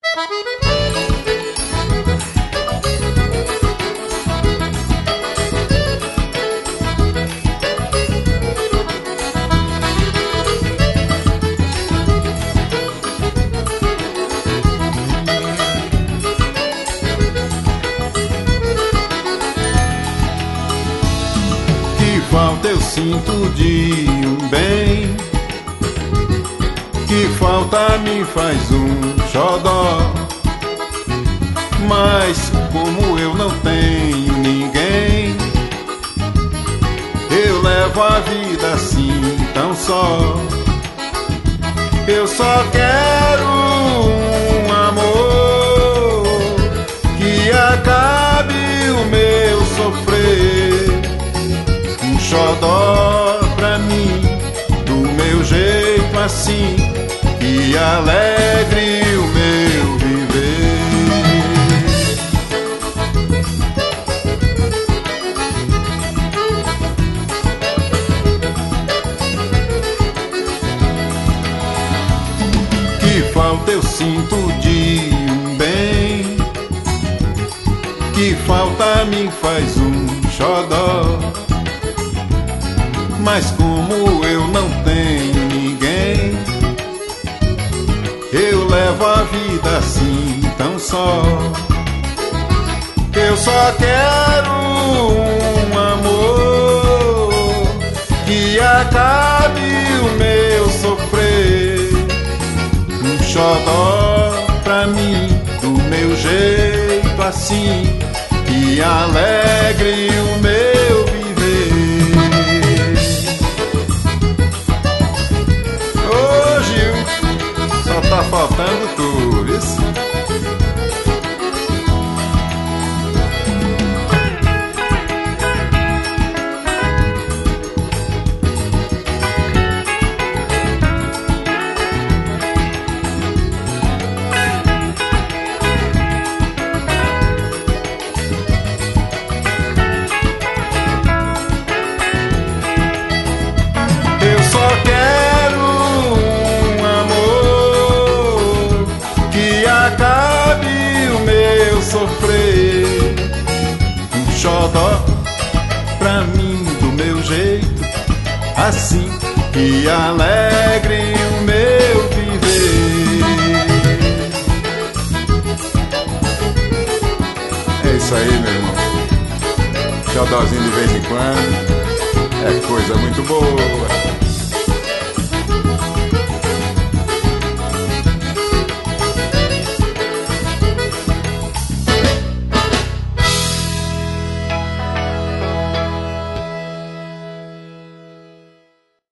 Falta eu sinto de um bem, que falta me faz um xodó. Mas como eu não tenho ninguém, eu levo a vida assim tão só. Eu só quero um amor que acabe o meu sofrer, um xodó pra mim, do meu jeito assim, que alegre o meu viver. Que falta eu sinto de um bem, que falta me faz um xodó. Mas como eu não tenho ninguém, eu levo a vida assim tão só. Eu só quero um amor que acabe o meu sofrer, um xodó pra mim, do meu jeito assim, que alegre o meu viver. Tá faltando tudo isso. Eu só quero acabe o meu sofrer, um xodó pra mim, do meu jeito assim, que alegre o meu viver. É isso aí, meu irmão, xodózinho de vez em quando é coisa muito boa.